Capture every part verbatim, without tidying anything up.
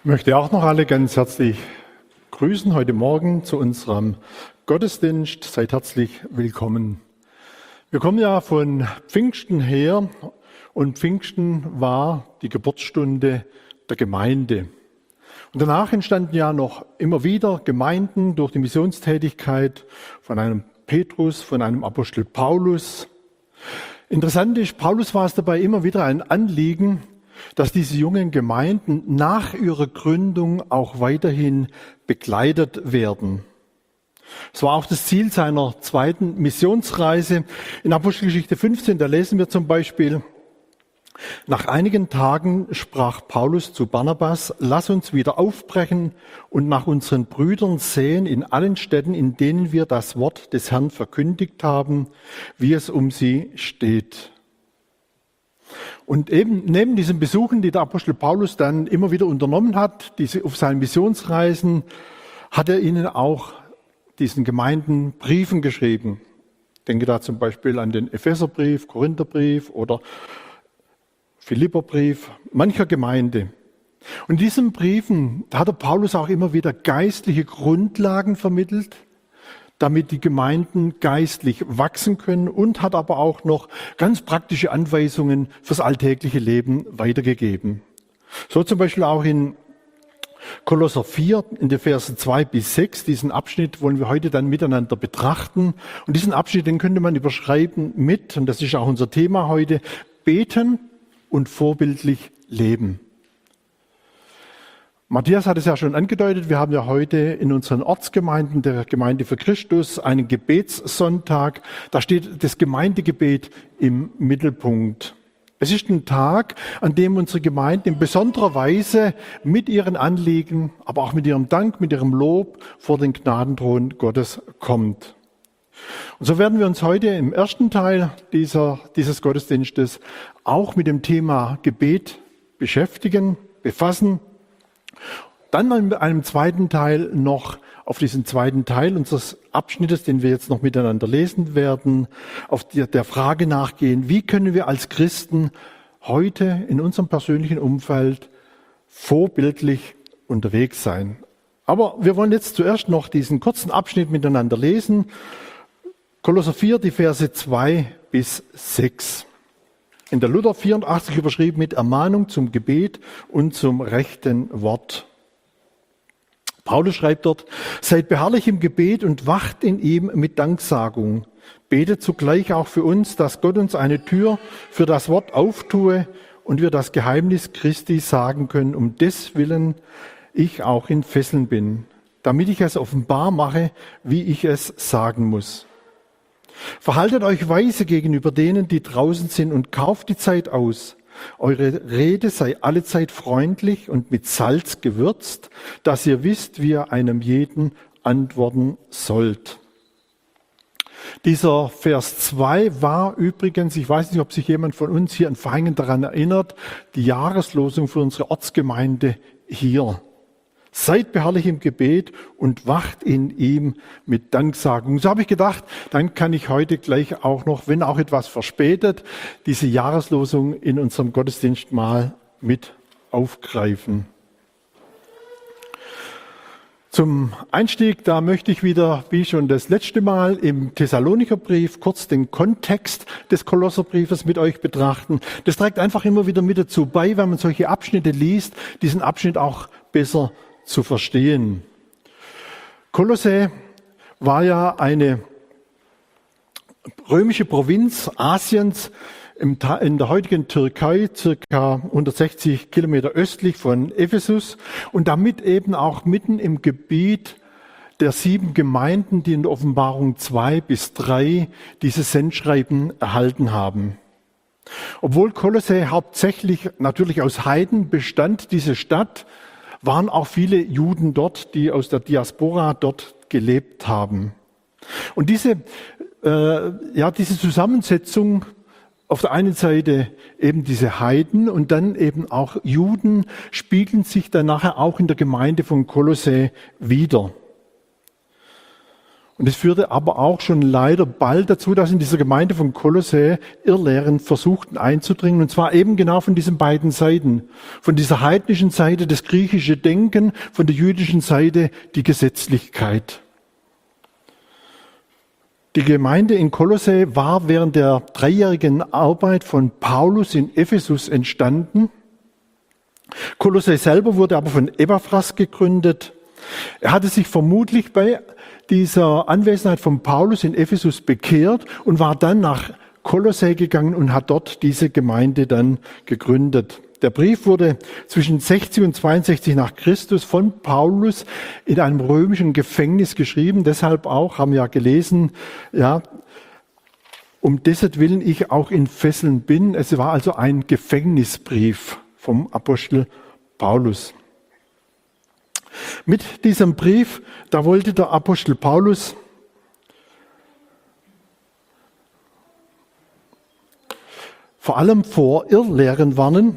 Ich möchte auch noch alle ganz herzlich grüßen heute Morgen zu unserem Gottesdienst. Seid herzlich willkommen. Wir kommen ja von Pfingsten her und Pfingsten war die Geburtsstunde der Gemeinde. Und danach entstanden ja noch immer wieder Gemeinden durch die Missionstätigkeit von einem Petrus, von einem Apostel Paulus. Interessant ist, Paulus war es dabei immer wieder ein Anliegen, dass diese jungen Gemeinden nach ihrer Gründung auch weiterhin begleitet werden. Es war auch das Ziel seiner zweiten Missionsreise. In Apostelgeschichte fünfzehn, da lesen wir zum Beispiel: Nach einigen Tagen sprach Paulus zu Barnabas: Lass uns wieder aufbrechen und nach unseren Brüdern sehen in allen Städten, in denen wir das Wort des Herrn verkündigt haben, wie es um sie steht. Und eben neben diesen Besuchen, die der Apostel Paulus dann immer wieder unternommen hat, diese auf seinen Missionsreisen, hat er ihnen auch diesen Gemeinden Briefen geschrieben. Ich denke da zum Beispiel an den Epheserbrief, Korintherbrief oder Philipperbrief mancher Gemeinde. Und in diesen Briefen hat der Paulus auch immer wieder geistliche Grundlagen vermittelt, damit die Gemeinden geistlich wachsen können, und hat aber auch noch ganz praktische Anweisungen fürs alltägliche Leben weitergegeben. So zum Beispiel auch in Kolosser vier, in den Versen zwei bis sechs. Diesen Abschnitt wollen wir heute dann miteinander betrachten. Und diesen Abschnitt, den könnte man überschreiben mit, und das ist auch unser Thema heute: Beten und vorbildlich leben. Matthias hat es ja schon angedeutet, wir haben ja heute in unseren Ortsgemeinden der Gemeinde für Christus einen Gebetssonntag. Da steht das Gemeindegebet im Mittelpunkt. Es ist ein Tag, an dem unsere Gemeinde in besonderer Weise mit ihren Anliegen, aber auch mit ihrem Dank, mit ihrem Lob vor den Gnadenthron Gottes kommt. Und so werden wir uns heute im ersten Teil dieser, dieses Gottesdienstes auch mit dem Thema Gebet beschäftigen, befassen. Dann in einem zweiten Teil noch auf diesen zweiten Teil unseres Abschnittes, den wir jetzt noch miteinander lesen werden, auf die, der Frage nachgehen: Wie können wir als Christen heute in unserem persönlichen Umfeld vorbildlich unterwegs sein? Aber wir wollen jetzt zuerst noch diesen kurzen Abschnitt miteinander lesen. Kolosser vier, die Verse zwei bis sechs. In der Luther vierundachtzig überschrieben mit Ermahnung zum Gebet und zum rechten Wort. Paulus schreibt dort: Seid beharrlich im Gebet und wacht in ihm mit Danksagung. Betet zugleich auch für uns, dass Gott uns eine Tür für das Wort auftue und wir das Geheimnis Christi sagen können, um des Willen ich auch in Fesseln bin, damit ich es offenbar mache, wie ich es sagen muss. Verhaltet euch weise gegenüber denen, die draußen sind, und kauft die Zeit aus. Eure Rede sei allezeit freundlich und mit Salz gewürzt, dass ihr wisst, wie ihr einem jeden antworten sollt. Dieser Vers zwei war übrigens, ich weiß nicht, ob sich jemand von uns hier in Vaihingen daran erinnert, die Jahreslosung für unsere Ortsgemeinde hier. Seid beharrlich im Gebet und wacht in ihm mit Danksagung. So habe ich gedacht, dann kann ich heute gleich auch noch, wenn auch etwas verspätet, diese Jahreslosung in unserem Gottesdienst mal mit aufgreifen. Zum Einstieg, da möchte ich wieder, wie schon das letzte Mal im Thessalonicherbrief, kurz den Kontext des Kolosserbriefes mit euch betrachten. Das trägt einfach immer wieder mit dazu bei, wenn man solche Abschnitte liest, diesen Abschnitt auch besser zu verstehen. Kolosse war ja eine römische Provinz Asiens in der heutigen Türkei, circa hundertsechzig Kilometer östlich von Ephesus, und damit eben auch mitten im Gebiet der sieben Gemeinden, die in der Offenbarung zwei bis drei dieses Sendschreiben erhalten haben. Obwohl Kolosse hauptsächlich natürlich aus Heiden bestand, diese Stadt, waren auch viele Juden dort, die aus der Diaspora dort gelebt haben. Und diese, äh, ja, diese Zusammensetzung, auf der einen Seite eben diese Heiden und dann eben auch Juden, spiegeln sich dann nachher auch in der Gemeinde von Kolosse wider. Und Und es führte aber auch schon leider bald dazu, dass in dieser Gemeinde von Kolossä Irrlehren versuchten einzudringen. Und zwar eben genau von diesen beiden Seiten. Von dieser heidnischen Seite das griechische Denken, von der jüdischen Seite die Gesetzlichkeit. Die Gemeinde in Kolossä war während der dreijährigen Arbeit von Paulus in Ephesus entstanden. Kolossä selber wurde aber von Epaphras gegründet. Er hatte sich vermutlich bei dieser Anwesenheit von Paulus in Ephesus bekehrt und war dann nach Kolossä gegangen und hat dort diese Gemeinde dann gegründet. Der Brief wurde zwischen sechzig und zweiundsechzig nach Christus von Paulus in einem römischen Gefängnis geschrieben. Deshalb auch, haben wir ja gelesen, ja, um dessetwillen ich auch in Fesseln bin. Es war also ein Gefängnisbrief vom Apostel Paulus. Mit diesem Brief, da wollte der Apostel Paulus vor allem vor Irrlehren warnen.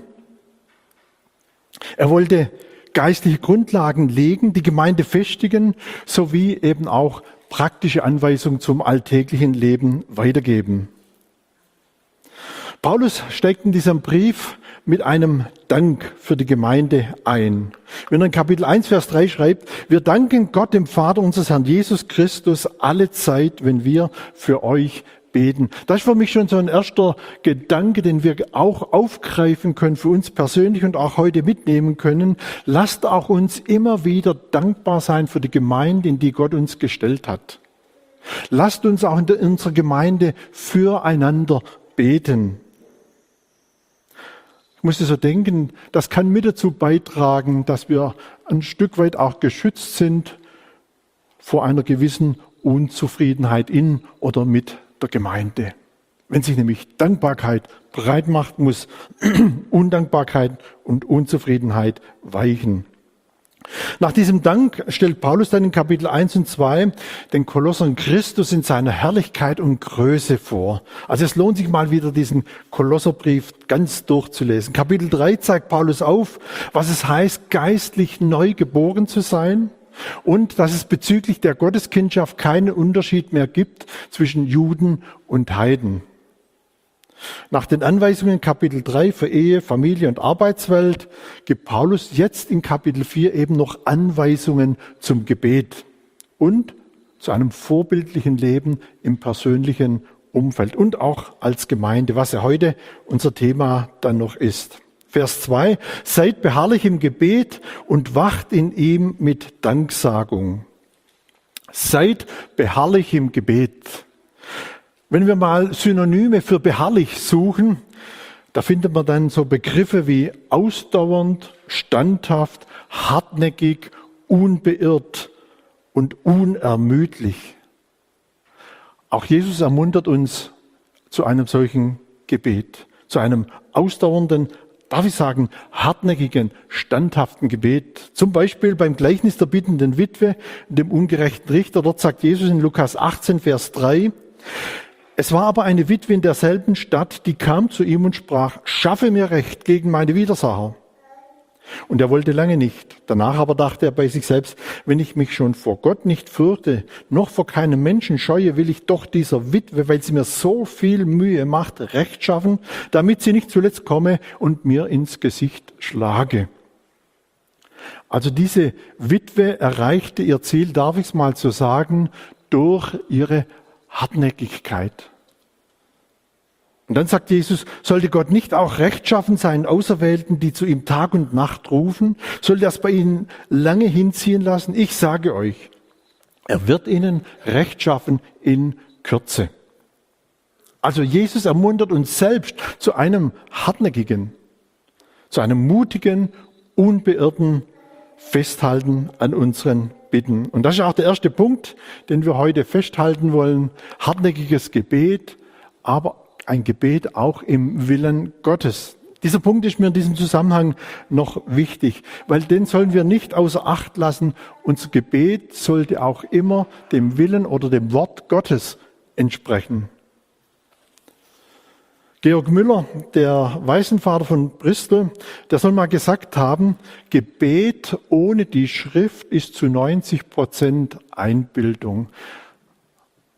Er wollte geistliche Grundlagen legen, die Gemeinde festigen, sowie eben auch praktische Anweisungen zum alltäglichen Leben weitergeben. Paulus steigt in diesem Brief mit einem Dank für die Gemeinde ein. Wenn er in Kapitel eins, Vers drei schreibt, wir danken Gott, dem Vater unseres Herrn Jesus Christus, alle Zeit, wenn wir für euch beten. Das ist für mich schon so ein erster Gedanke, den wir auch aufgreifen können für uns persönlich und auch heute mitnehmen können. Lasst auch uns immer wieder dankbar sein für die Gemeinde, in die Gott uns gestellt hat. Lasst uns auch in der, in unserer Gemeinde füreinander beten. Ich musste so denken, das kann mit dazu beitragen, dass wir ein Stück weit auch geschützt sind vor einer gewissen Unzufriedenheit in oder mit der Gemeinde. Wenn sich nämlich Dankbarkeit breit macht, muss Undankbarkeit und Unzufriedenheit weichen. Nach diesem Dank stellt Paulus dann in Kapitel eins und zwei den Kolossern Christus in seiner Herrlichkeit und Größe vor. Also es lohnt sich mal wieder, diesen Kolosserbrief ganz durchzulesen. Kapitel drei zeigt Paulus auf, was es heißt, geistlich neu geboren zu sein und dass es bezüglich der Gotteskindschaft keinen Unterschied mehr gibt zwischen Juden und Heiden. Nach den Anweisungen Kapitel drei für Ehe, Familie und Arbeitswelt gibt Paulus jetzt in Kapitel vier eben noch Anweisungen zum Gebet und zu einem vorbildlichen Leben im persönlichen Umfeld und auch als Gemeinde, was ja heute unser Thema dann noch ist. Vers zwei, seid beharrlich im Gebet und wacht in ihm mit Danksagung. Seid beharrlich im Gebet. Wenn wir mal Synonyme für beharrlich suchen, da findet man dann so Begriffe wie ausdauernd, standhaft, hartnäckig, unbeirrt und unermüdlich. Auch Jesus ermuntert uns zu einem solchen Gebet, zu einem ausdauernden, darf ich sagen, hartnäckigen, standhaften Gebet. Zum Beispiel beim Gleichnis der bittenden Witwe, dem ungerechten Richter. Dort sagt Jesus in Lukas achtzehn, Vers drei, es war aber eine Witwe in derselben Stadt, die kam zu ihm und sprach, schaffe mir Recht gegen meine Widersacher. Und er wollte lange nicht. Danach aber dachte er bei sich selbst, wenn ich mich schon vor Gott nicht fürchte, noch vor keinem Menschen scheue, will ich doch dieser Witwe, weil sie mir so viel Mühe macht, Recht schaffen, damit sie nicht zuletzt komme und mir ins Gesicht schlage. Also diese Witwe erreichte ihr Ziel, darf ich es mal so sagen, durch ihre Hartnäckigkeit. Und dann sagt Jesus, sollte Gott nicht auch Recht schaffen seinen Auserwählten, die zu ihm Tag und Nacht rufen? Soll das bei ihnen lange hinziehen lassen? Ich sage euch, er wird ihnen Recht schaffen in Kürze. Also Jesus ermuntert uns selbst zu einem hartnäckigen, zu einem mutigen, unbeirrten Festhalten an unseren Bitten. Und das ist auch der erste Punkt, den wir heute festhalten wollen. Hartnäckiges Gebet, aber ein Gebet auch im Willen Gottes. Dieser Punkt ist mir in diesem Zusammenhang noch wichtig, weil den sollen wir nicht außer Acht lassen. Unser Gebet sollte auch immer dem Willen oder dem Wort Gottes entsprechen. Georg Müller, der Waisenvater von Bristol, der soll mal gesagt haben, Gebet ohne die Schrift ist zu neunzig Prozent Einbildung.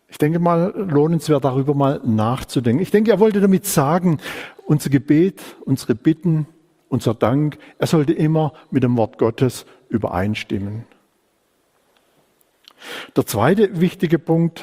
Ich denke mal, lohnenswert darüber mal nachzudenken. Ich denke, er wollte damit sagen, unser Gebet, unsere Bitten, unser Dank, er sollte immer mit dem Wort Gottes übereinstimmen. Der zweite wichtige Punkt,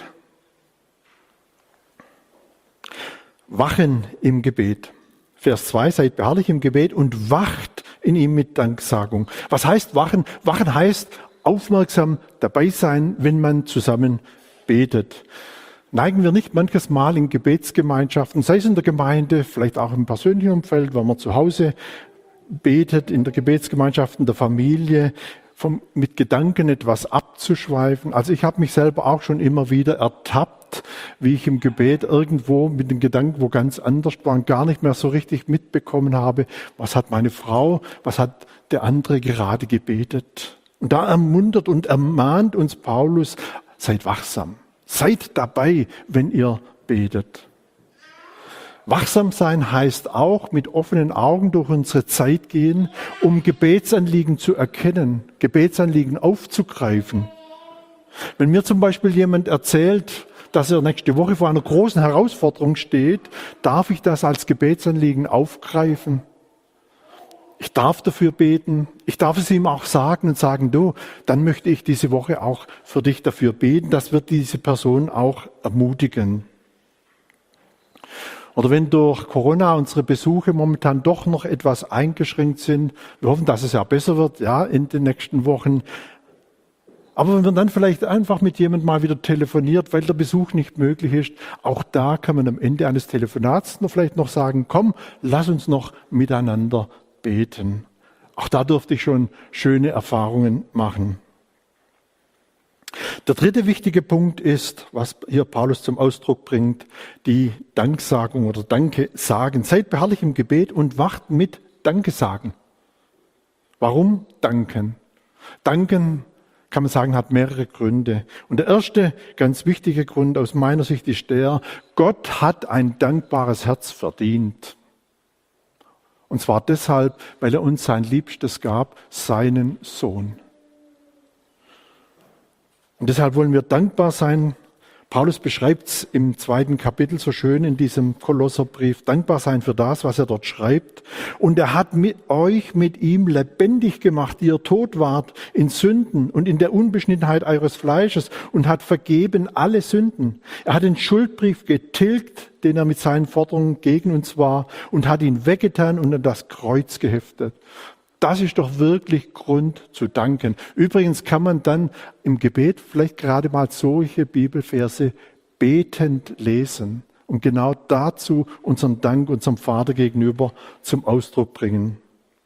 Wachen im Gebet. Vers zwei, seid beharrlich im Gebet und wacht in ihm mit Danksagung. Was heißt wachen? Wachen heißt aufmerksam dabei sein, wenn man zusammen betet. Neigen wir nicht manches Mal in Gebetsgemeinschaften, sei es in der Gemeinde, vielleicht auch im persönlichen Umfeld, wenn man zu Hause betet, in der Gebetsgemeinschaft, in der Familie, vom, mit Gedanken etwas abzuschweifen. Also ich habe mich selber auch schon immer wieder ertappt, wie ich im Gebet irgendwo mit den Gedanken, wo ganz anders war und gar nicht mehr so richtig mitbekommen habe, was hat meine Frau, was hat der andere gerade gebetet. Und da ermuntert und ermahnt uns Paulus, seid wachsam, seid dabei, wenn ihr betet. Wachsam sein heißt auch mit offenen Augen durch unsere Zeit gehen, um Gebetsanliegen zu erkennen, Gebetsanliegen aufzugreifen. Wenn mir zum Beispiel jemand erzählt, dass er nächste Woche vor einer großen Herausforderung steht, darf ich das als Gebetsanliegen aufgreifen. Ich darf dafür beten, ich darf es ihm auch sagen und sagen, du, dann möchte ich diese Woche auch für dich dafür beten. Das wird diese Person auch ermutigen. Oder wenn durch Corona unsere Besuche momentan doch noch etwas eingeschränkt sind, wir hoffen, dass es ja besser wird, ja, in den nächsten Wochen. Aber wenn man dann vielleicht einfach mit jemandem mal wieder telefoniert, weil der Besuch nicht möglich ist, auch da kann man am Ende eines Telefonats noch vielleicht noch sagen, komm, lass uns noch miteinander beten. Auch da durfte ich schon schöne Erfahrungen machen. Der dritte wichtige Punkt ist, was hier Paulus zum Ausdruck bringt, die Danksagung oder Danke sagen. Seid beharrlich im Gebet und wacht mit Danke sagen. Warum danken? Danken, kann man sagen, hat mehrere Gründe. Und der erste ganz wichtige Grund aus meiner Sicht ist der, Gott hat ein dankbares Herz verdient. Und zwar deshalb, weil er uns sein Liebstes gab, seinen Sohn. Und deshalb wollen wir dankbar sein. Paulus beschreibt es im zweiten Kapitel so schön in diesem Kolosserbrief. Dankbar sein für das, was er dort schreibt. Und er hat mit euch, mit ihm lebendig gemacht, die ihr tot wart in Sünden und in der Unbeschnittenheit eures Fleisches und hat vergeben alle Sünden. Er hat den Schuldbrief getilgt, den er mit seinen Forderungen gegen uns war und hat ihn weggetan und an das Kreuz geheftet. Das ist doch wirklich Grund zu danken. Übrigens kann man dann im Gebet vielleicht gerade mal solche Bibelverse betend lesen und genau dazu unseren Dank unserem Vater gegenüber zum Ausdruck bringen.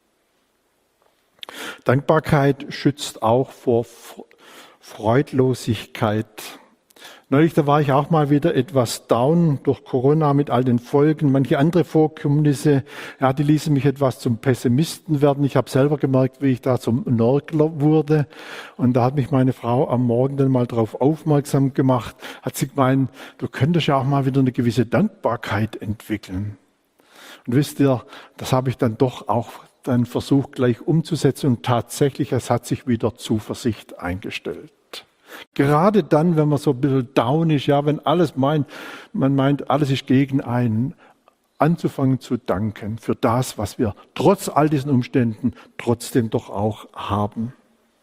Dankbarkeit schützt auch vor Freudlosigkeit. Neulich, da war ich auch mal wieder etwas down durch Corona mit all den Folgen. Manche andere Vorkommnisse, ja, die ließen mich etwas zum Pessimisten werden. Ich habe selber gemerkt, wie ich da zum Nörgler wurde. Und da hat mich meine Frau am Morgen dann mal darauf aufmerksam gemacht, hat sie gemeint, du könntest ja auch mal wieder eine gewisse Dankbarkeit entwickeln. Und wisst ihr, das habe ich dann doch auch dann versucht gleich umzusetzen und tatsächlich, es hat sich wieder Zuversicht eingestellt. Gerade dann, wenn man so ein bisschen down ist, ja, wenn alles meint, man meint, alles ist gegen einen, anzufangen zu danken für das, was wir trotz all diesen Umständen trotzdem doch auch haben.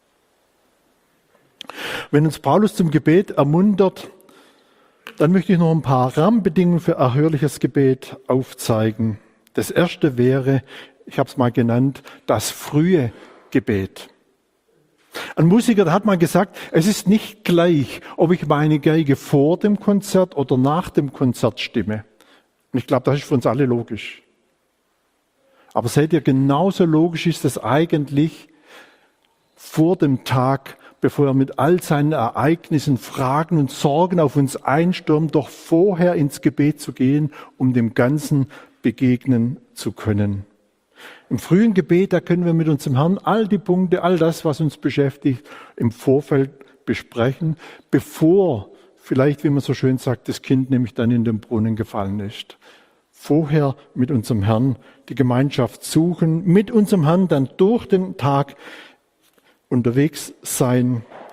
Wenn uns Paulus zum Gebet ermuntert, dann möchte ich noch ein paar Rahmenbedingungen für erhörliches Gebet aufzeigen. Das erste wäre, ich habe es mal genannt, das frühe Gebet. Ein Musiker, der hat mal gesagt, es ist nicht gleich, ob ich meine Geige vor dem Konzert oder nach dem Konzert stimme. Und ich glaube, das ist für uns alle logisch. Aber seht ihr, genauso logisch ist es eigentlich vor dem Tag, bevor er mit all seinen Ereignissen, Fragen und Sorgen auf uns einstürmt, doch vorher ins Gebet zu gehen, um dem Ganzen begegnen zu können. Im frühen Gebet, da können wir mit unserem Herrn all die Punkte, all das, was uns beschäftigt, im Vorfeld besprechen, bevor vielleicht, wie man so schön sagt, das Kind nämlich dann in den Brunnen gefallen ist. Vorher mit unserem Herrn die Gemeinschaft suchen, mit unserem Herrn dann durch den Tag unterwegs sein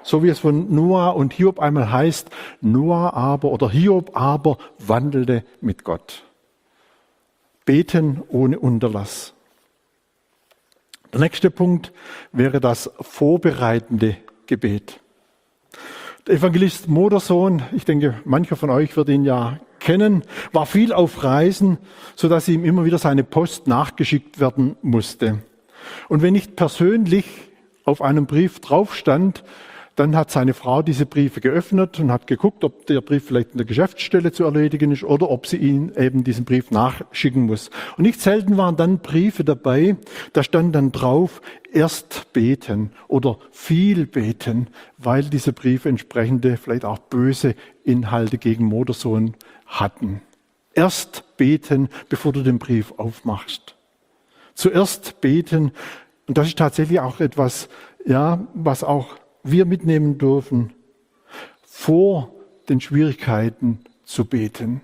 So wie es von Noah und Hiob einmal heißt, Noah aber oder Hiob aber wandelte mit Gott. Beten ohne Unterlass. Der nächste Punkt wäre das vorbereitende Gebet. Der Evangelist Modersohn, ich denke, mancher von euch wird ihn ja kennen, war viel auf Reisen, sodass ihm immer wieder seine Post nachgeschickt werden musste. Und wenn nicht persönlich auf einem Brief drauf stand, dann hat seine Frau diese Briefe geöffnet und hat geguckt, ob der Brief vielleicht in der Geschäftsstelle zu erledigen ist oder ob sie ihn eben diesen Brief nachschicken muss. Und nicht selten waren dann Briefe dabei, da stand dann drauf, erst beten oder viel beten, weil diese Briefe entsprechende, vielleicht auch böse Inhalte gegen Modersohn hatten. Erst beten, bevor du den Brief aufmachst. Zuerst beten, und das ist tatsächlich auch etwas, ja, was auch wir mitnehmen dürfen, vor den Schwierigkeiten zu beten.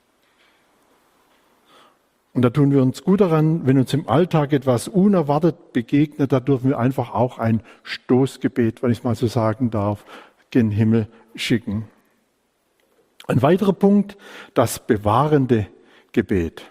Und da tun wir uns gut daran, wenn uns im Alltag etwas unerwartet begegnet, da dürfen wir einfach auch ein Stoßgebet, wenn ich es mal so sagen darf, gen Himmel schicken. Ein weiterer Punkt, das bewahrende Gebet.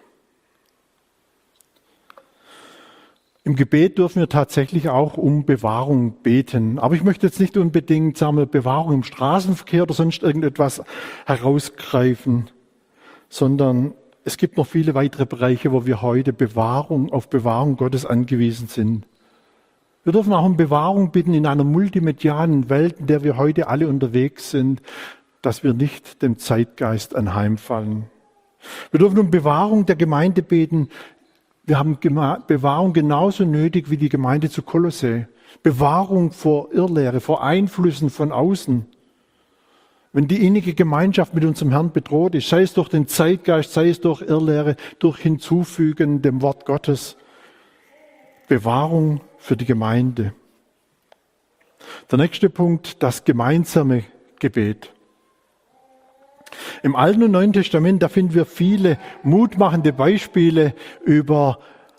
Im Gebet dürfen wir tatsächlich auch um Bewahrung beten. Aber ich möchte jetzt nicht unbedingt, sagen wir, Bewahrung im Straßenverkehr oder sonst irgendetwas herausgreifen, sondern es gibt noch viele weitere Bereiche, wo wir heute Bewahrung, auf Bewahrung Gottes angewiesen sind. Wir dürfen auch um Bewahrung bitten in einer multimedialen Welt, in der wir heute alle unterwegs sind, dass wir nicht dem Zeitgeist anheimfallen. Wir dürfen um Bewahrung der Gemeinde beten. Wir haben Bewahrung genauso nötig wie die Gemeinde zu Kolossä. Bewahrung vor Irrlehre, vor Einflüssen von außen. Wenn die innige Gemeinschaft mit unserem Herrn bedroht ist, sei es durch den Zeitgeist, sei es durch Irrlehre, durch Hinzufügen dem Wort Gottes. Bewahrung für die Gemeinde. Der nächste Punkt, das gemeinsame Gebet. Im Alten und Neuen Testament, da finden wir viele mutmachende Beispiele über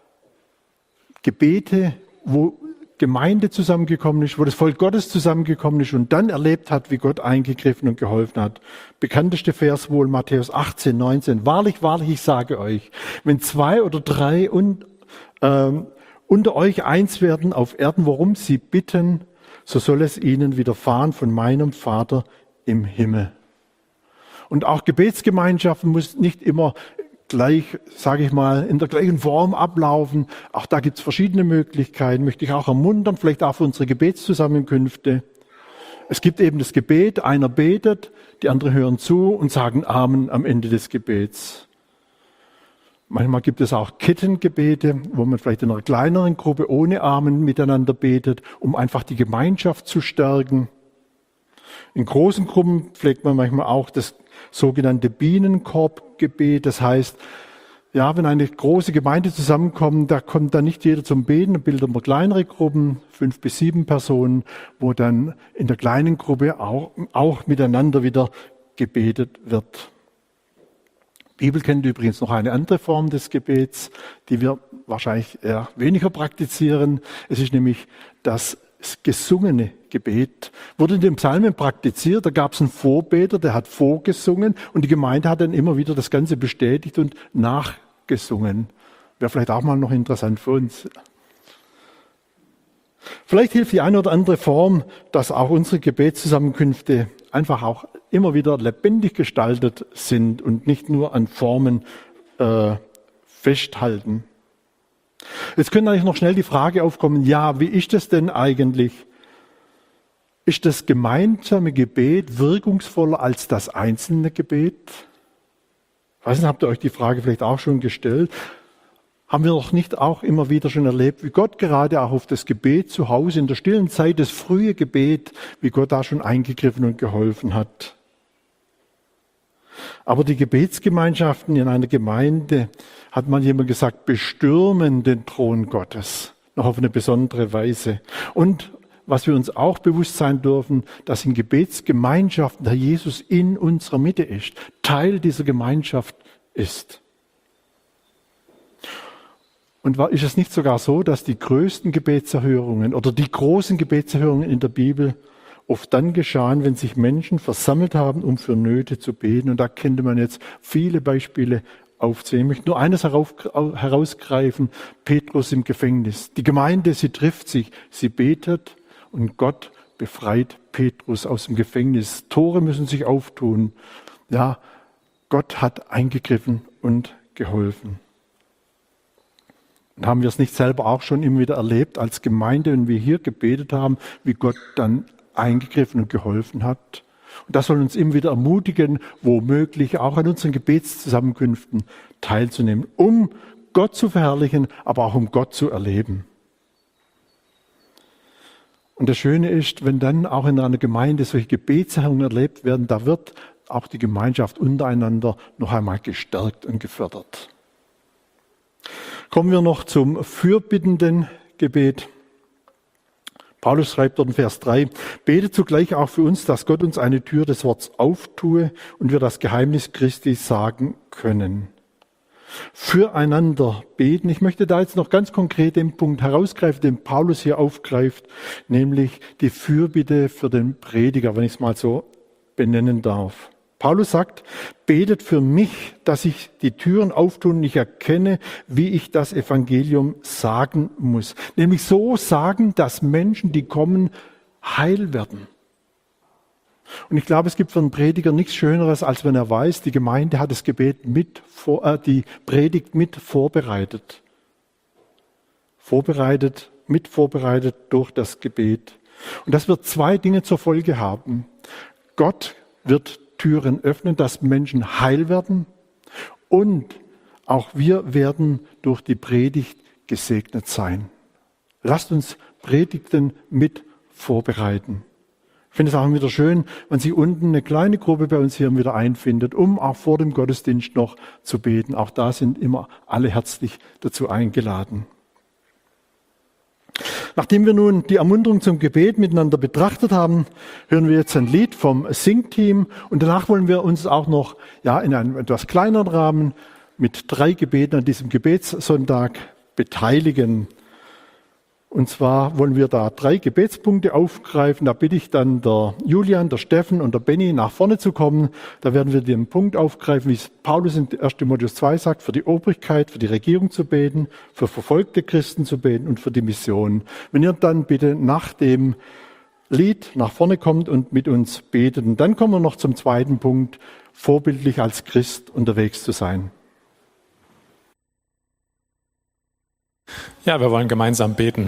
Gebete, wo Gemeinde zusammengekommen ist, wo das Volk Gottes zusammengekommen ist und dann erlebt hat, wie Gott eingegriffen und geholfen hat. Bekannteste Vers wohl Matthäus achtzehn, neunzehn. Wahrlich, wahrlich, ich sage euch, wenn zwei oder drei und, ähm, unter euch eins werden auf Erden, worum sie bitten, so soll es ihnen widerfahren von meinem Vater im Himmel. Und auch Gebetsgemeinschaften muss nicht immer gleich, sage ich mal, in der gleichen Form ablaufen. Auch da gibt es verschiedene Möglichkeiten, möchte ich auch ermuntern, vielleicht auch für unsere Gebetszusammenkünfte. Es gibt eben das Gebet, einer betet, die anderen hören zu und sagen Amen am Ende des Gebets. Manchmal gibt es auch Kettengebete, wo man vielleicht in einer kleineren Gruppe ohne Amen miteinander betet, um einfach die Gemeinschaft zu stärken. In großen Gruppen pflegt man manchmal auch das sogenannte Bienenkorbgebet. Das heißt, ja, wenn eine große Gemeinde zusammenkommt, da kommt dann nicht jeder zum Beten, dann bilden wir kleinere Gruppen, fünf bis sieben Personen, wo dann in der kleinen Gruppe auch, auch miteinander wieder gebetet wird. Die Bibel kennt übrigens noch eine andere Form des Gebets, die wir wahrscheinlich eher weniger praktizieren. Es ist nämlich das gesungene Gebet. Wurde in den Psalmen praktiziert, da gab es einen Vorbeter, der hat vorgesungen und die Gemeinde hat dann immer wieder das Ganze bestätigt und nachgesungen. Wäre vielleicht auch mal noch interessant für uns. Vielleicht hilft die eine oder andere Form, dass auch unsere Gebetszusammenkünfte einfach auch immer wieder lebendig gestaltet sind und nicht nur an Formen äh, festhalten. Jetzt könnte eigentlich noch schnell die Frage aufkommen, ja, wie ist das denn eigentlich? Ist das gemeinsame Gebet wirkungsvoller als das einzelne Gebet? Ich weiß nicht, habt ihr euch die Frage vielleicht auch schon gestellt? Haben wir doch nicht auch immer wieder schon erlebt, wie Gott gerade auch auf das Gebet zu Hause in der stillen Zeit, das frühe Gebet, wie Gott da schon eingegriffen und geholfen hat? Aber die Gebetsgemeinschaften in einer Gemeinde, hat man jemand gesagt, bestürmen den Thron Gottes, noch auf eine besondere Weise. Und was wir uns auch bewusst sein dürfen, dass in Gebetsgemeinschaften der Jesus in unserer Mitte ist, Teil dieser Gemeinschaft ist. Und ist es nicht sogar so, dass die größten Gebetserhörungen oder die großen Gebetserhörungen in der Bibel oft dann geschahen, wenn sich Menschen versammelt haben, um für Nöte zu beten. Und da könnte man jetzt viele Beispiele aufzählen. Ich möchte nur eines herausgreifen: Petrus im Gefängnis. Die Gemeinde, sie trifft sich, sie betet und Gott befreit Petrus aus dem Gefängnis. Tore müssen sich auftun. Ja, Gott hat eingegriffen und geholfen. Und haben wir es nicht selber auch schon immer wieder erlebt als Gemeinde, wenn wir hier gebetet haben, wie Gott dann eingegriffen und geholfen hat? Und das soll uns immer wieder ermutigen, womöglich auch an unseren Gebetszusammenkünften teilzunehmen, um Gott zu verherrlichen, aber auch um Gott zu erleben. Und das Schöne ist, wenn dann auch in einer Gemeinde solche Gebetserhörungen erlebt werden, da wird auch die Gemeinschaft untereinander noch einmal gestärkt und gefördert. Kommen wir noch zum fürbittenden Gebet. Paulus schreibt dort in Vers drei, betet zugleich auch für uns, dass Gott uns eine Tür des Wortes auftue und wir das Geheimnis Christi sagen können. Füreinander beten. Ich möchte da jetzt noch ganz konkret den Punkt herausgreifen, den Paulus hier aufgreift, nämlich die Fürbitte für den Prediger, wenn ich es mal so benennen darf. Paulus sagt, betet für mich, dass sich die Türen auftun und ich erkenne, wie ich das Evangelium sagen muss. Nämlich so sagen, dass Menschen, die kommen, heil werden. Und ich glaube, es gibt für einen Prediger nichts Schöneres, als wenn er weiß, die Gemeinde hat das Gebet mit, vor, äh, die Predigt mit vorbereitet. Vorbereitet, mit vorbereitet durch das Gebet. Und das wird zwei Dinge zur Folge haben. Gott wird Türen öffnen, dass Menschen heil werden und auch wir werden durch die Predigt gesegnet sein. Lasst uns Predigten mit vorbereiten. Ich finde es auch wieder schön, wenn sich unten eine kleine Gruppe bei uns hier wieder einfindet, um auch vor dem Gottesdienst noch zu beten. Auch da sind immer alle herzlich dazu eingeladen. Nachdem wir nun die Ermunterung zum Gebet miteinander betrachtet haben, hören wir jetzt ein Lied vom Singteam und danach wollen wir uns auch noch ja, in einem etwas kleineren Rahmen mit drei Gebeten an diesem Gebetssonntag beteiligen. Und zwar wollen wir da drei Gebetspunkte aufgreifen. Da bitte ich dann der Julian, der Steffen und der Benny nach vorne zu kommen. Da werden wir den Punkt aufgreifen, wie es Paulus in erster Timotheus zwei sagt, für die Obrigkeit, für die Regierung zu beten, für verfolgte Christen zu beten und für die Mission. Wenn ihr dann bitte nach dem Lied nach vorne kommt und mit uns betet. Und dann kommen wir noch zum zweiten Punkt, vorbildlich als Christ unterwegs zu sein. Ja, wir wollen gemeinsam beten.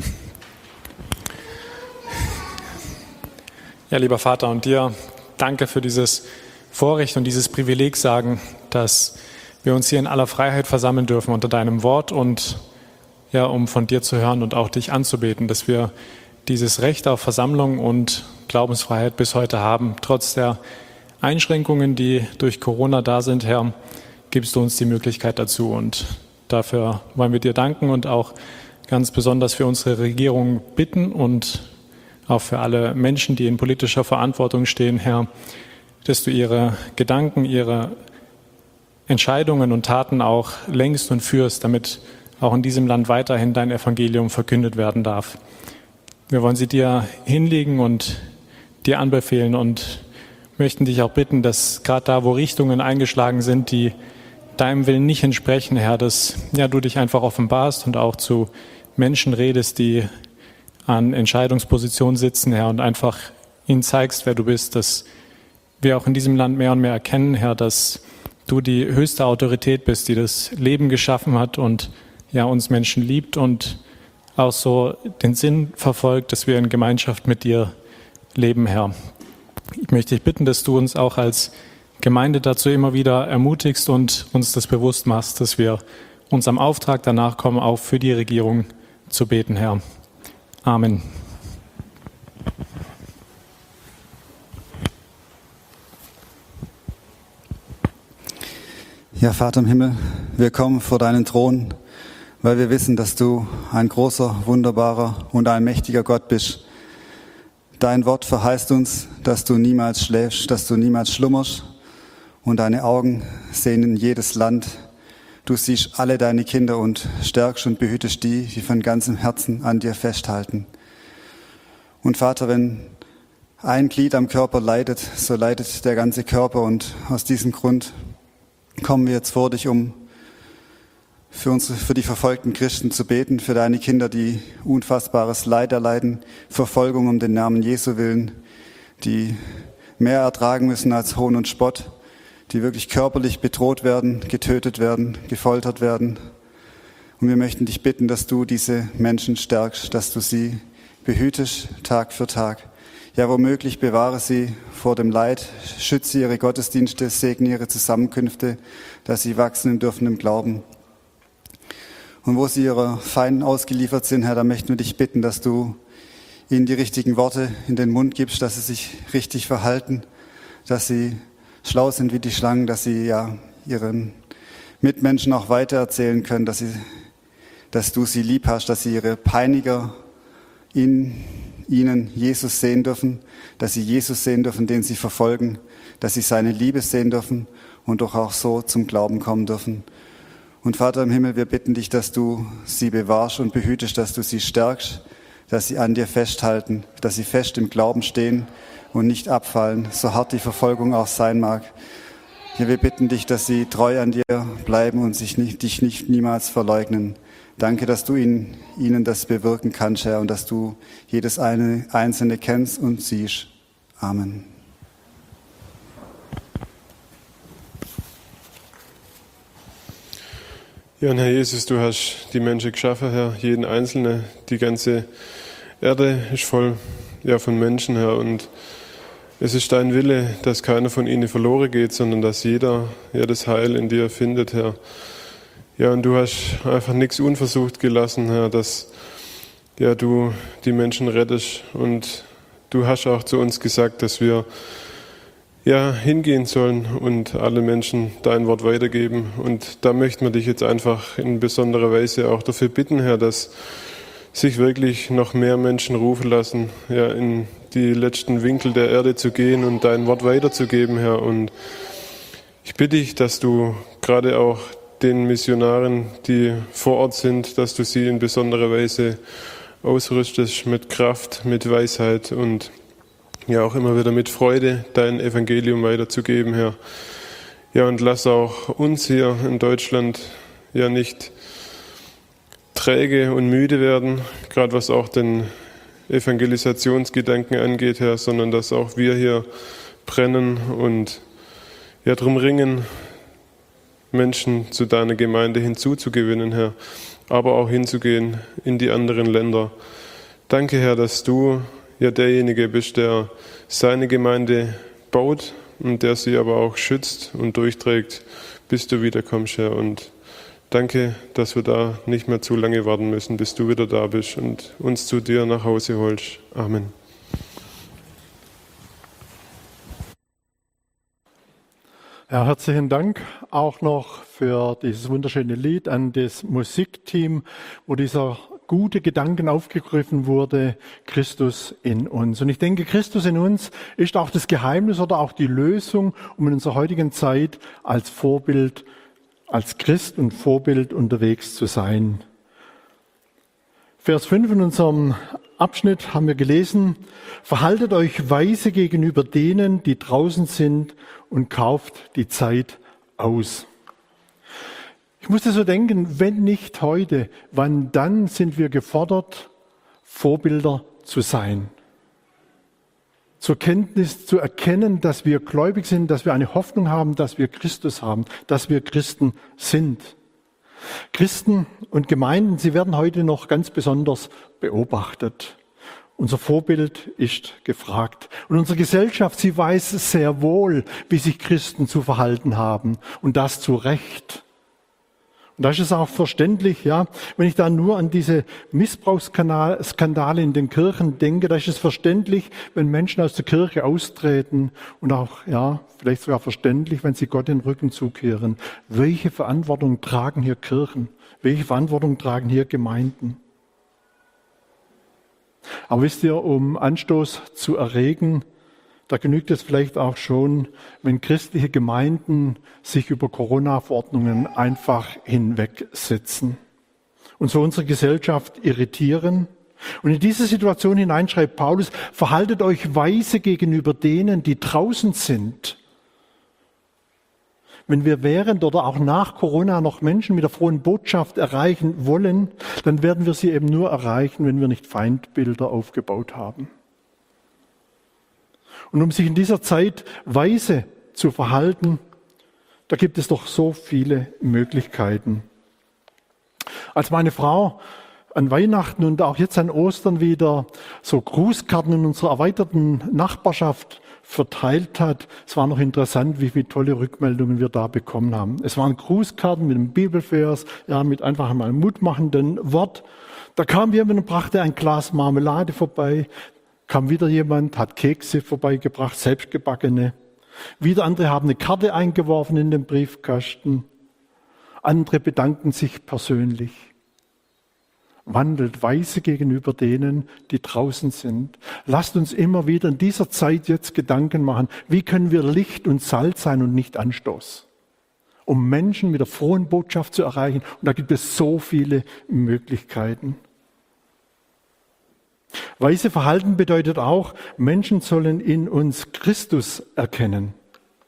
Ja, lieber Vater, und dir danke für dieses Vorrecht und dieses Privileg sagen, dass wir uns hier in aller Freiheit versammeln dürfen unter deinem Wort und ja, um von dir zu hören und auch dich anzubeten, dass wir dieses Recht auf Versammlung und Glaubensfreiheit bis heute haben. Trotz der Einschränkungen, die durch Corona da sind, Herr, gibst du uns die Möglichkeit dazu und dafür wollen wir dir danken und auch ganz besonders für unsere Regierung bitten und auch für alle Menschen, die in politischer Verantwortung stehen, Herr, dass du ihre Gedanken, ihre Entscheidungen und Taten auch lenkst und führst, damit auch in diesem Land weiterhin dein Evangelium verkündet werden darf. Wir wollen sie dir hinlegen und dir anbefehlen und möchten dich auch bitten, dass gerade da, wo Richtungen eingeschlagen sind, die deinem Willen nicht entsprechen, Herr, dass ja, du dich einfach offenbarst und auch zu Menschen redest, die an Entscheidungspositionen sitzen, Herr, und einfach ihnen zeigst, wer du bist, dass wir auch in diesem Land mehr und mehr erkennen, Herr, dass du die höchste Autorität bist, die das Leben geschaffen hat und ja, uns Menschen liebt und auch so den Sinn verfolgt, dass wir in Gemeinschaft mit dir leben, Herr. Ich möchte dich bitten, dass du uns auch als Gemeinde dazu immer wieder ermutigst und uns das bewusst machst, dass wir unserem Auftrag danach kommen, auch für die Regierung zu beten, Herr. Amen. Ja, Vater im Himmel, wir kommen vor deinen Thron, weil wir wissen, dass du ein großer, wunderbarer und ein mächtiger Gott bist. Dein Wort verheißt uns, dass du niemals schläfst, dass du niemals schlummerst. Und deine Augen sehen in jedes Land. Du siehst alle deine Kinder und stärkst und behütest die, die von ganzem Herzen an dir festhalten. Und Vater, wenn ein Glied am Körper leidet, so leidet der ganze Körper. Und aus diesem Grund kommen wir jetzt vor dich, um für unsere, für die verfolgten Christen zu beten, für deine Kinder, die unfassbares Leid erleiden, Verfolgung um den Namen Jesu willen, die mehr ertragen müssen als Hohn und Spott, die wirklich körperlich bedroht werden, getötet werden, gefoltert werden. Und wir möchten dich bitten, dass du diese Menschen stärkst, dass du sie behütest Tag für Tag. Ja, womöglich bewahre sie vor dem Leid, schütze ihre Gottesdienste, segne ihre Zusammenkünfte, dass sie wachsen dürfen im Glauben. Und wo sie ihrer Feinden ausgeliefert sind, Herr, da möchten wir dich bitten, dass du ihnen die richtigen Worte in den Mund gibst, dass sie sich richtig verhalten, dass sie schlau sind wie die Schlangen, dass sie ja ihren Mitmenschen auch weitererzählen können, dass sie, dass du sie lieb hast, dass sie ihre Peiniger in ihnen Jesus sehen dürfen, dass sie Jesus sehen dürfen, den sie verfolgen, dass sie seine Liebe sehen dürfen und doch auch so zum Glauben kommen dürfen. Und Vater im Himmel, wir bitten dich, dass du sie bewahrst und behütest, dass du sie stärkst, dass sie an dir festhalten, dass sie fest im Glauben stehen und nicht abfallen, so hart die Verfolgung auch sein mag. Ja, wir bitten dich, dass sie treu an dir bleiben und sich nicht, dich nicht niemals verleugnen. Danke, dass du ihnen, ihnen das bewirken kannst, Herr, und dass du jedes eine, Einzelne kennst und siehst. Amen. Ja, und Herr Jesus, du hast die Menschen geschaffen, Herr, jeden Einzelne. Die ganze Erde ist voll ja, von Menschen, Herr, und es ist dein Wille, dass keiner von ihnen verloren geht, sondern dass jeder ja, das Heil in dir findet, Herr. Ja, und du hast einfach nichts unversucht gelassen, Herr, dass ja, du die Menschen rettest. Und du hast auch zu uns gesagt, dass wir ja, hingehen sollen und alle Menschen dein Wort weitergeben. Und da möchten wir dich jetzt einfach in besonderer Weise auch dafür bitten, Herr, dass sich wirklich noch mehr Menschen rufen lassen, ja, in die letzten Winkel der Erde zu gehen und dein Wort weiterzugeben, Herr. Und ich bitte dich, dass du gerade auch den Missionaren, die vor Ort sind, dass du sie in besonderer Weise ausrüstest mit Kraft, mit Weisheit und ja auch immer wieder mit Freude dein Evangelium weiterzugeben, Herr. Ja, und lass auch uns hier in Deutschland ja nicht träge und müde werden, gerade was auch den Evangelisationsgedanken angeht, Herr, sondern dass auch wir hier brennen und ja drum ringen, Menschen zu deiner Gemeinde hinzuzugewinnen, Herr, aber auch hinzugehen in die anderen Länder. Danke, Herr, dass du ja derjenige bist, der seine Gemeinde baut und der sie aber auch schützt und durchträgt, bis du wiederkommst, Herr. Und danke, dass wir da nicht mehr zu lange warten müssen, bis du wieder da bist und uns zu dir nach Hause holst. Amen. Ja, herzlichen Dank auch noch für dieses wunderschöne Lied an das Musikteam, wo dieser gute Gedanken aufgegriffen wurde, Christus in uns. Und ich denke, Christus in uns ist auch das Geheimnis oder auch die Lösung, um in unserer heutigen Zeit als Vorbild, als Christ und Vorbild unterwegs zu sein. Vers fünf in unserem Abschnitt haben wir gelesen: Verhaltet euch weise gegenüber denen, die draußen sind, und kauft die Zeit aus. Ich musste so denken, wenn nicht heute, wann dann sind wir gefordert, Vorbilder zu sein? Zur Kenntnis zu erkennen, dass wir gläubig sind, dass wir eine Hoffnung haben, dass wir Christus haben, dass wir Christen sind. Christen und Gemeinden, sie werden heute noch ganz besonders beobachtet. Unser Vorbild ist gefragt. Und unsere Gesellschaft, sie weiß sehr wohl, wie sich Christen zu verhalten haben. Und das zu Recht. Und da ist es auch verständlich, ja, wenn ich da nur an diese Missbrauchsskandale in den Kirchen denke, da ist es verständlich, wenn Menschen aus der Kirche austreten und auch, ja, vielleicht sogar verständlich, wenn sie Gott den Rücken zukehren. Welche Verantwortung tragen hier Kirchen? Welche Verantwortung tragen hier Gemeinden? Aber wisst ihr, um Anstoß zu erregen, da genügt es vielleicht auch schon, wenn christliche Gemeinden sich über Corona-Verordnungen einfach hinwegsetzen und so unsere Gesellschaft irritieren, Und in diese Situation hinein schreibt Paulus, verhaltet euch weise gegenüber denen, die draußen sind. Wenn wir während oder auch nach Corona noch Menschen mit der frohen Botschaft erreichen wollen, dann werden wir sie eben nur erreichen, wenn wir nicht Feindbilder aufgebaut haben. Und um sich in dieser Zeit weise zu verhalten, da gibt es doch so viele Möglichkeiten. Als meine Frau an Weihnachten und auch jetzt an Ostern wieder so Grußkarten in unserer erweiterten Nachbarschaft verteilt hat, es war noch interessant, wie viele tolle Rückmeldungen wir da bekommen haben. Es waren Grußkarten mit einem Bibelvers, ja, mit einfach einmal mutmachenden Wort. Da kam jemand und brachte ein Glas Marmelade vorbei, kam wieder jemand, hat Kekse vorbeigebracht, selbstgebackene. Wieder andere haben eine Karte eingeworfen in den Briefkasten. Andere bedanken sich persönlich. Wandelt weise gegenüber denen, die draußen sind. Lasst uns immer wieder in dieser Zeit jetzt Gedanken machen, wie können wir Licht und Salz sein und nicht Anstoß, um Menschen mit der frohen Botschaft zu erreichen. Und da gibt es so viele Möglichkeiten. Weise Verhalten bedeutet auch, Menschen sollen in uns Christus erkennen.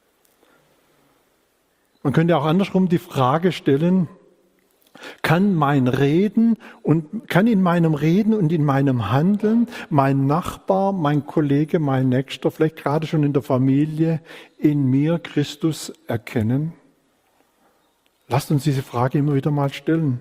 Man könnte auch andersrum die Frage stellen, kann mein Reden und kann in meinem Reden und in meinem Handeln mein Nachbar, mein Kollege, mein Nächster, vielleicht gerade schon in der Familie, in mir Christus erkennen? Lasst uns diese Frage immer wieder mal stellen.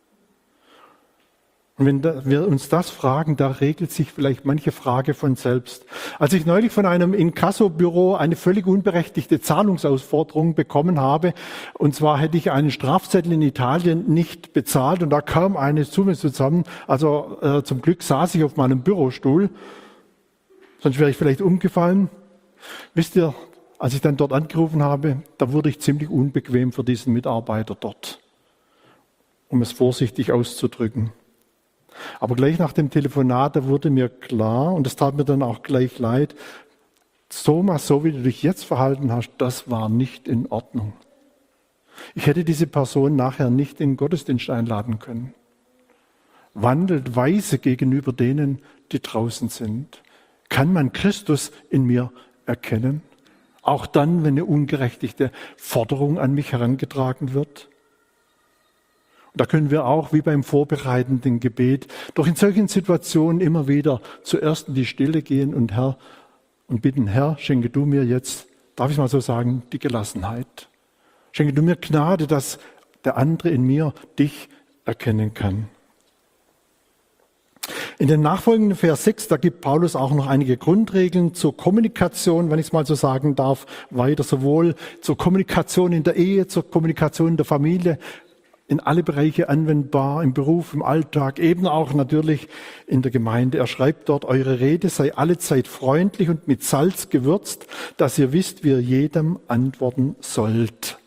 Und wenn wir uns das fragen, da regelt sich vielleicht manche Frage von selbst. Als ich neulich von einem Inkassobüro eine völlig unberechtigte Zahlungsausforderung bekommen habe, und zwar hätte ich einen Strafzettel in Italien nicht bezahlt und da kam eine Summe zusammen, also äh, zum Glück saß ich auf meinem Bürostuhl, sonst wäre ich vielleicht umgefallen. Wisst ihr, als ich dann dort angerufen habe, da wurde ich ziemlich unbequem für diesen Mitarbeiter dort, um es vorsichtig auszudrücken. Aber gleich nach dem Telefonat, da wurde mir klar, und das tat mir dann auch gleich leid, Thomas, so wie du dich jetzt verhalten hast, das war nicht in Ordnung. Ich hätte diese Person nachher nicht in den Gottesdienst einladen können. Wandelt weise gegenüber denen, die draußen sind. Kann man Christus in mir erkennen? Auch dann, wenn eine ungerechtigte Forderung an mich herangetragen wird? Da können wir auch, wie beim vorbereitenden Gebet, doch in solchen Situationen immer wieder zuerst in die Stille gehen und Herr und bitten, Herr, schenke du mir jetzt, darf ich mal so sagen, die Gelassenheit. Schenke du mir Gnade, dass der andere in mir dich erkennen kann. In den nachfolgenden Vers sechs, da gibt Paulus auch noch einige Grundregeln zur Kommunikation, wenn ich es mal so sagen darf, weiter, sowohl zur Kommunikation in der Ehe, zur Kommunikation in der Familie, in alle Bereiche anwendbar, im Beruf, im Alltag, eben auch natürlich in der Gemeinde. Er schreibt dort, eure Rede sei allezeit freundlich und mit Salz gewürzt, dass ihr wisst, wie ihr jedem antworten sollt.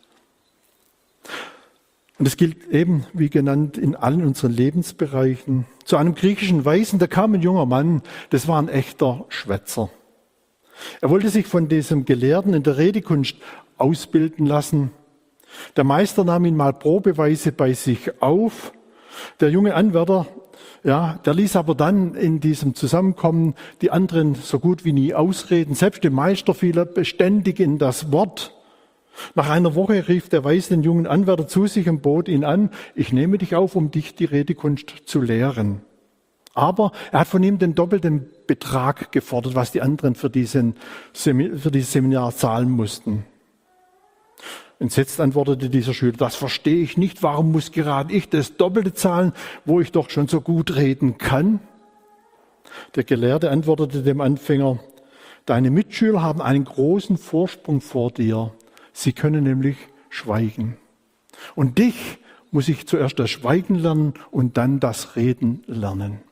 Und es gilt eben, wie genannt, in allen unseren Lebensbereichen. Zu einem griechischen Weisen, da kam ein junger Mann, das war ein echter Schwätzer. Er wollte sich von diesem Gelehrten in der Redekunst ausbilden lassen. Der Meister nahm ihn mal probeweise bei sich auf. Der junge Anwärter, ja, der ließ aber dann in diesem Zusammenkommen die anderen so gut wie nie ausreden. Selbst dem Meister fiel er beständig in das Wort. Nach einer Woche rief der Weise den jungen Anwärter zu sich und bot ihn an, ich nehme dich auf, um dich die Redekunst zu lehren. Aber er hat von ihm den doppelten Betrag gefordert, was die anderen für, diesen, für dieses Seminar zahlen mussten. Entsetzt antwortete dieser Schüler, das verstehe ich nicht, warum muss gerade ich das Doppelte zahlen, wo ich doch schon so gut reden kann? Der Gelehrte antwortete dem Anfänger, deine Mitschüler haben einen großen Vorsprung vor dir, sie können nämlich schweigen. Und dich muss ich zuerst das Schweigen lernen und dann das Reden lernen.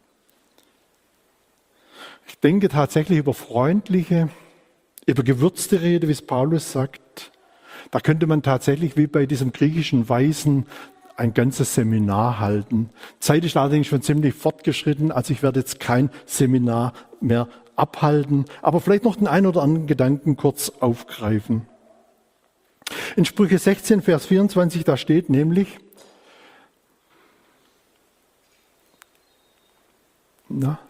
Ich denke tatsächlich über freundliche, über gewürzte Rede, wie es Paulus sagt. Da könnte man tatsächlich wie bei diesem griechischen Weisen ein ganzes Seminar halten. Zeit ist allerdings schon ziemlich fortgeschritten, also ich werde jetzt kein Seminar mehr abhalten, aber vielleicht noch den einen oder anderen Gedanken kurz aufgreifen. In Sprüche sechzehn, Vers vierundzwanzig, da steht nämlich, Na?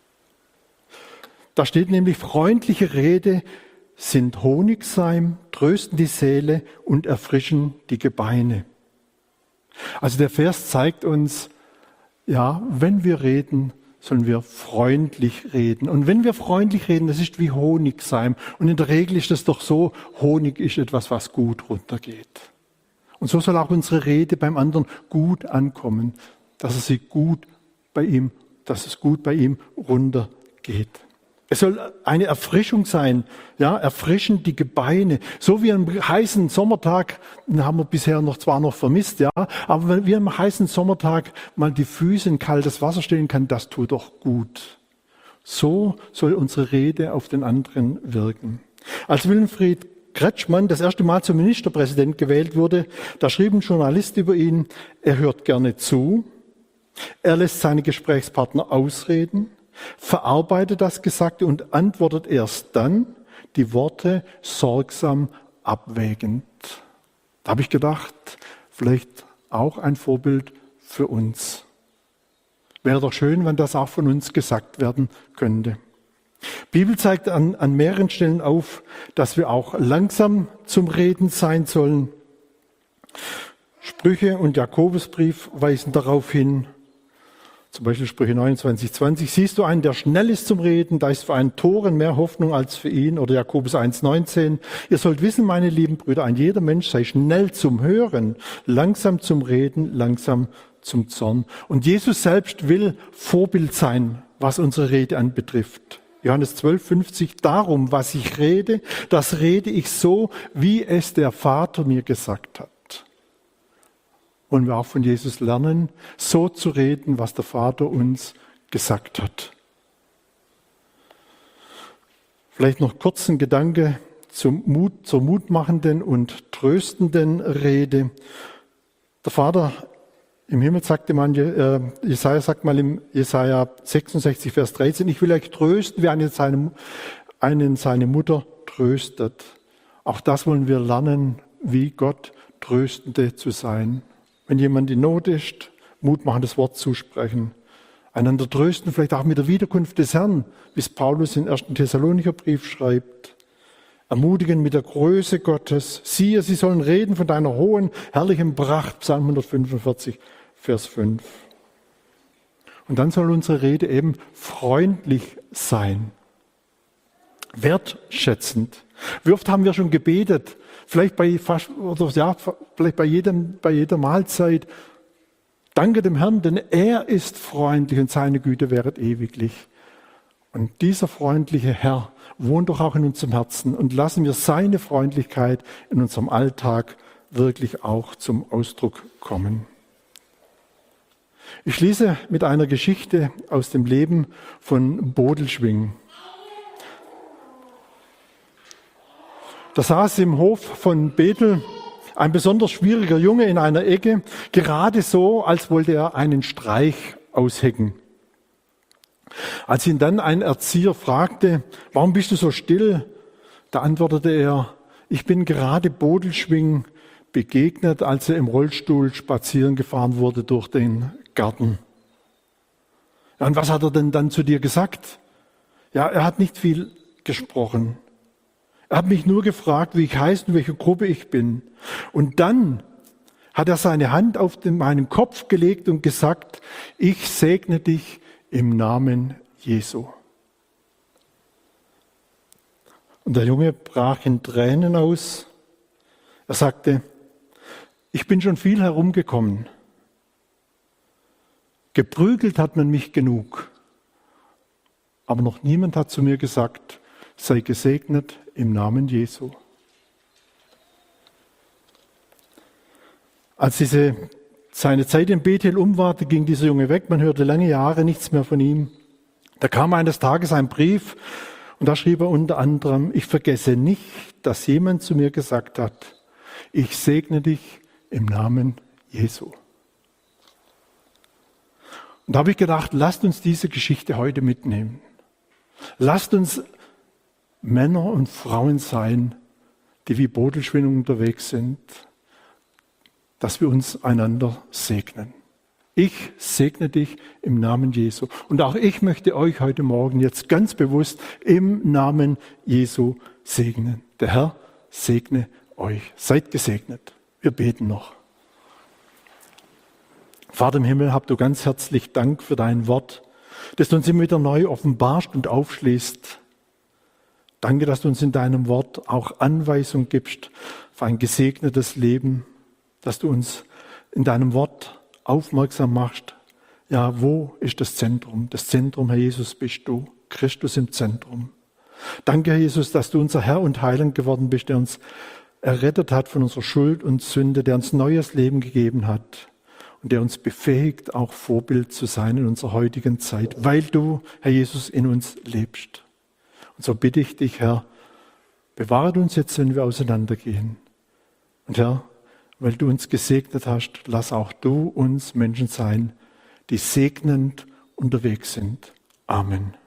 Da steht nämlich, freundliche Rede sind Honigseim, trösten die Seele und erfrischen die Gebeine. Also der Vers zeigt uns, ja, wenn wir reden, sollen wir freundlich reden. Und wenn wir freundlich reden, das ist wie Honigseim. Und in der Regel ist es doch so, Honig ist etwas, was gut runtergeht. Und so soll auch unsere Rede beim anderen gut ankommen, dass es sie gut bei ihm, dass es gut bei ihm runtergeht. Es soll eine Erfrischung sein, ja, erfrischen die Gebeine. So wie am heißen Sommertag, den haben wir bisher noch zwar noch vermisst, ja, aber wenn wir am heißen Sommertag mal die Füße in kaltes Wasser stellen kann, das tut doch gut. So soll unsere Rede auf den anderen wirken. Als Wilfried Kretschmann das erste Mal zum Ministerpräsident gewählt wurde, da schrieb ein Journalist über ihn, er hört gerne zu, er lässt seine Gesprächspartner ausreden, verarbeitet das Gesagte und antwortet erst dann die Worte sorgsam abwägend. Da habe ich gedacht, vielleicht auch ein Vorbild für uns. Wäre doch schön, wenn das auch von uns gesagt werden könnte. Die Bibel zeigt an, an mehreren Stellen auf, dass wir auch langsam zum Reden sein sollen. Sprüche und Jakobusbrief weisen darauf hin. Zum Beispiel Sprüche neunundzwanzig, zwanzig. Siehst du einen, der schnell ist zum Reden, da ist für einen Toren mehr Hoffnung als für ihn. Oder Jakobus eins, neunzehn. Ihr sollt wissen, meine lieben Brüder, ein jeder Mensch sei schnell zum Hören, langsam zum Reden, langsam zum Zorn. Und Jesus selbst will Vorbild sein, was unsere Rede anbetrifft. Johannes zwölf, fünfzig. Darum, was ich rede, das rede ich so, wie es der Vater mir gesagt hat. Wollen wir auch von Jesus lernen, so zu reden, was der Vater uns gesagt hat. Vielleicht noch kurz ein Gedanke zum Mut, zur mutmachenden und tröstenden Rede. Der Vater im Himmel sagte man, äh, Jesaja sagt mal im Jesaja sechsundsechzig, Vers dreizehn, ich will euch trösten, wie einen seine, einen seine Mutter tröstet. Auch das wollen wir lernen, wie Gott Tröstende zu sein. Wenn jemand in Not ist, mutmachendes Wort zusprechen. Einander trösten, vielleicht auch mit der Wiederkunft des Herrn, wie es Paulus im ersten Thessalonicher Brief schreibt. Ermutigen mit der Größe Gottes. Siehe, sie sollen reden von deiner hohen, herrlichen Pracht. Psalm hundertfünfundvierzig, Vers fünf. Und dann soll unsere Rede eben freundlich sein. Wertschätzend. Wie oft haben wir schon gebetet? Vielleicht bei fast, oder ja, vielleicht bei jedem, bei jeder Mahlzeit. Danke dem Herrn, denn er ist freundlich und seine Güte währet ewiglich. Und dieser freundliche Herr wohnt doch auch in unserem Herzen und lassen wir seine Freundlichkeit in unserem Alltag wirklich auch zum Ausdruck kommen. Ich schließe mit einer Geschichte aus dem Leben von Bodelschwingh. Da saß im Hof von Bethel ein besonders schwieriger Junge in einer Ecke, gerade so, als wollte er einen Streich aushecken. Als ihn dann ein Erzieher fragte, warum bist du so still? Da antwortete er, ich bin gerade Bodelschwingh begegnet, als er im Rollstuhl spazieren gefahren wurde durch den Garten. Ja, und was hat er denn dann zu dir gesagt? Ja, er hat nicht viel gesprochen. Er hat mich nur gefragt, wie ich heiße und welche Gruppe ich bin. Und dann hat er seine Hand auf den, meinen Kopf gelegt und gesagt, ich segne dich im Namen Jesu. Und der Junge brach in Tränen aus. Er sagte, ich bin schon viel herumgekommen. Geprügelt hat man mich genug. Aber noch niemand hat zu mir gesagt, sei gesegnet im Namen Jesu. Als diese, seine Zeit in Bethel um war, ging dieser Junge weg. Man hörte lange Jahre nichts mehr von ihm. Da kam eines Tages ein Brief und da schrieb er unter anderem, ich vergesse nicht, dass jemand zu mir gesagt hat, ich segne dich im Namen Jesu. Und da habe ich gedacht, lasst uns diese Geschichte heute mitnehmen. Lasst uns Männer und Frauen sein, die wie Bodelschwingh unterwegs sind, dass wir uns einander segnen. Ich segne dich im Namen Jesu. Und auch ich möchte euch heute Morgen jetzt ganz bewusst im Namen Jesu segnen. Der Herr segne euch. Seid gesegnet. Wir beten noch. Vater im Himmel, hab du ganz herzlich Dank für dein Wort, das du uns immer wieder neu offenbarst und aufschließt. Danke, dass du uns in deinem Wort auch Anweisung gibst für ein gesegnetes Leben, dass du uns in deinem Wort aufmerksam machst. Ja, wo ist das Zentrum? Das Zentrum, Herr Jesus, bist du, Christus im Zentrum. Danke, Herr Jesus, dass du unser Herr und Heiland geworden bist, der uns errettet hat von unserer Schuld und Sünde, der uns neues Leben gegeben hat und der uns befähigt, auch Vorbild zu sein in unserer heutigen Zeit, weil du, Herr Jesus, in uns lebst. Und so bitte ich dich, Herr, bewahre uns jetzt, wenn wir auseinandergehen. Und Herr, weil du uns gesegnet hast, lass auch du uns Menschen sein, die segnend unterwegs sind. Amen.